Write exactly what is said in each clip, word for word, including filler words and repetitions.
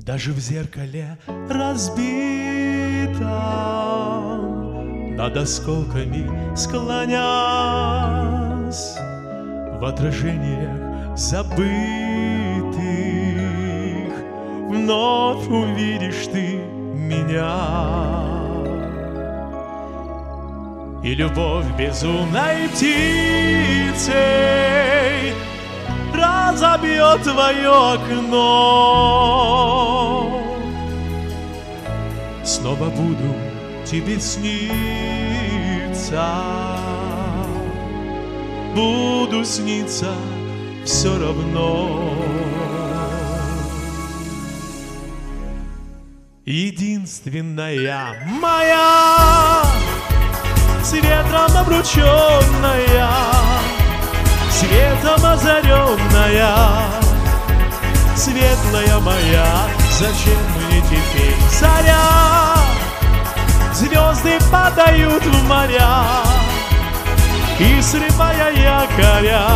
Даже в зеркале разбитом, над осколками склонясь, в отражениях забытых вновь увидишь ты меня. И любовь безумной птицей разобьет твое окно. Снова буду тебе сниться, буду сниться все равно. Единственная моя, с ветром обрученная, светом озаренная, светлая моя, зачем мне теперь заря? Звезды падают в моря, и срывая якоря,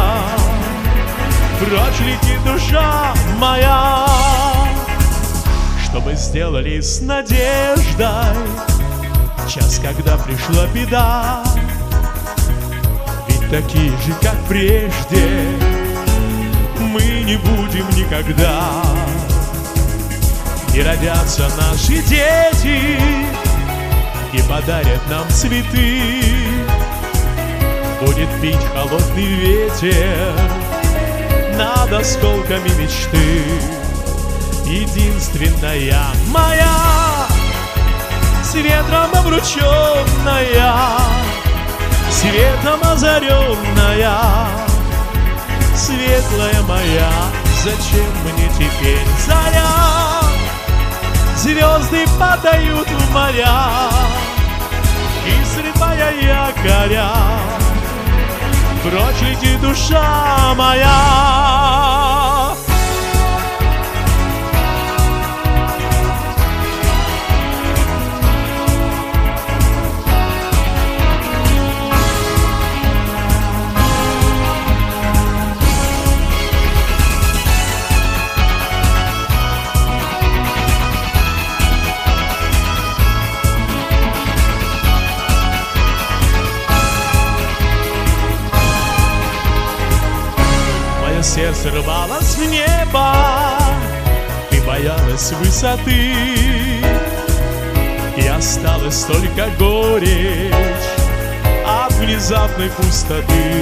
прочь летит душа моя. Что мы сделали с надеждой, час, когда пришла беда? Ведь такие же, как прежде, мы не будем никогда. И родятся наши дети, и подарят нам цветы. Будет бить холодный ветер над осколками мечты. Единственная моя, с ветром обрученная, светом озаренная, светлая моя, зачем мне теперь заря? Звезды падают в моря, и срывая якоря, прочь летит душа моя. Сердце рвалось в небо, ты боялась высоты, и осталась только горечь от внезапной пустоты.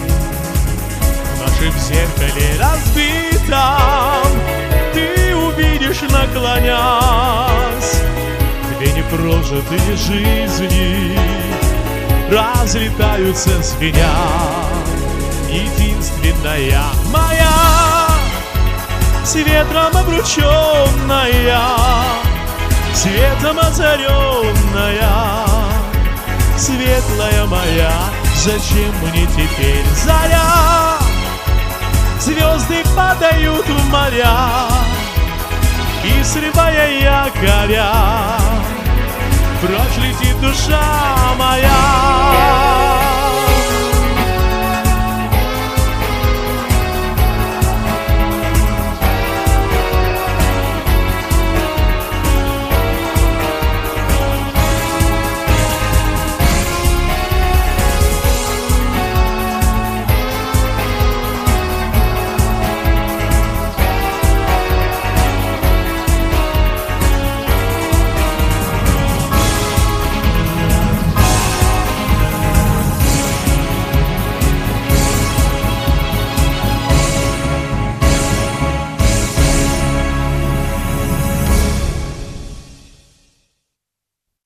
В нашем зеркале разбитом ты увидишь, наклонясь, две непрожитые жизни разлетаются звеня. Единственная моя, с ветром обрученная, светом озаренная, светлая моя, зачем мне теперь заря? Звезды падают в моря, и срывая якоря, прочь летит душа моя.